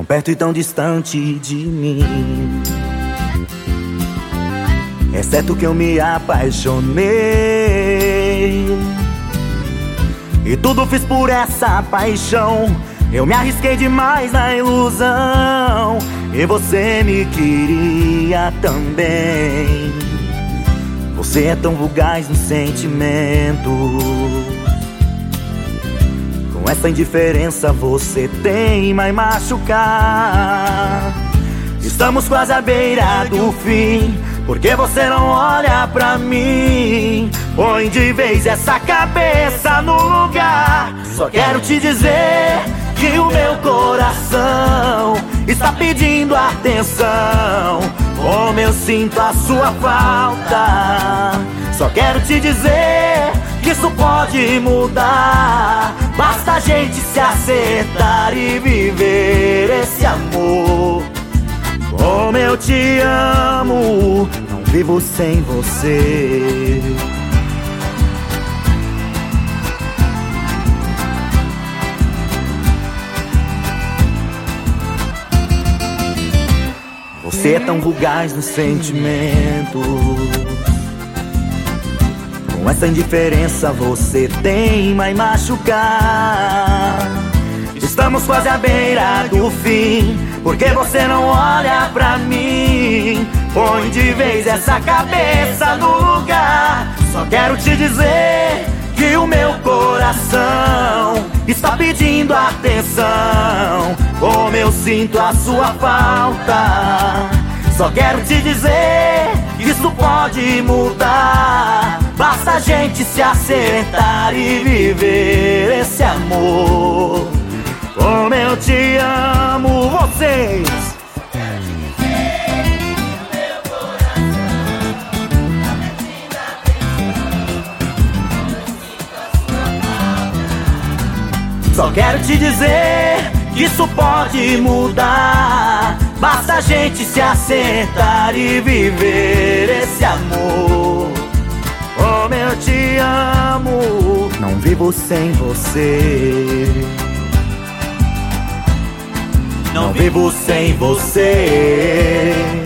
tão perto e tão distante de mim. É certo que eu me apaixonei e tudo fiz por essa paixão. Eu me arrisquei demais na ilusão e você me queria também. Você é tão vulgar no sentimento. Com essa indiferença você teima em machucar. Estamos quase à beira do fim, porque você não olha pra mim. Põe de vez essa cabeça no lugar. Só quero te dizer que o meu coração está pedindo atenção. Como eu sinto a sua falta. Só quero te dizer que isso pode mudar. Basta a gente se acertar e viver esse amor. Como eu te amo, não vivo sem você. Você é tão vulgar nos sentimentos. Com essa indiferença você teima em machucar. Estamos quase à beira do fim, porque você não olha pra mim. Põe de vez essa cabeça no lugar. Só quero te dizer que o meu coração está pedindo atenção. Como eu sinto a sua falta. Só quero te dizer que isso pode mudar. Basta a gente se acertar e viver esse amor. Como eu te amo, vocês. Só quero te dizer que isso pode mudar. Basta a gente se acertar e viver esse amor. Como eu te amo, não vivo sem você. Não vivo sem você.